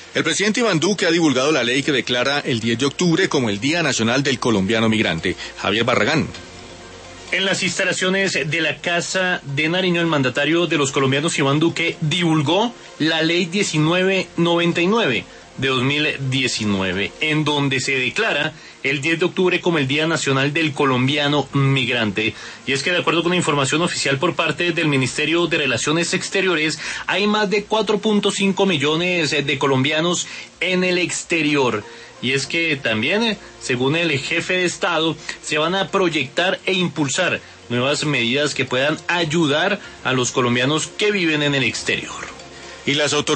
El presidente Iván Duque ha divulgado la ley que declara el 10 de octubre como el Día Nacional del Colombiano Migrante. Javier Barragán. En las instalaciones de la Casa de Nariño, el mandatario de los colombianos, Iván Duque, divulgó la Ley 1999 de 2019, en donde se declara el 10 de octubre como el Día Nacional del Colombiano Migrante. Y es que, de acuerdo con la información oficial por parte del Ministerio de Relaciones Exteriores, hay más de 4.5 millones de colombianos en el exterior. Y es que también, según el jefe de Estado, se van a proyectar e impulsar nuevas medidas que puedan ayudar a los colombianos que viven en el exterior. Y las autoridades